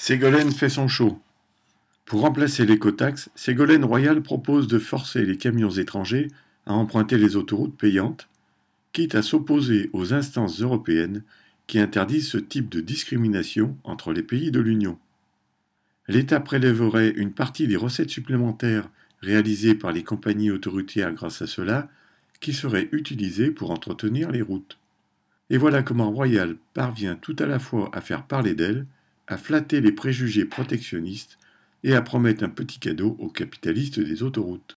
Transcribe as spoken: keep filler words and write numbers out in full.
Ségolène fait son show. Pour remplacer l'écotaxe, Ségolène Royal propose de forcer les camions étrangers à emprunter les autoroutes payantes, quitte à s'opposer aux instances européennes qui interdisent ce type de discrimination entre les pays de l'Union. L'État prélèverait une partie des recettes supplémentaires réalisées par les compagnies autoroutières grâce à cela, qui seraient utilisées pour entretenir les routes. Et voilà comment Royal parvient tout à la fois à faire parler d'elle, à flatter les préjugés protectionnistes et à promettre un petit cadeau aux capitalistes des autoroutes.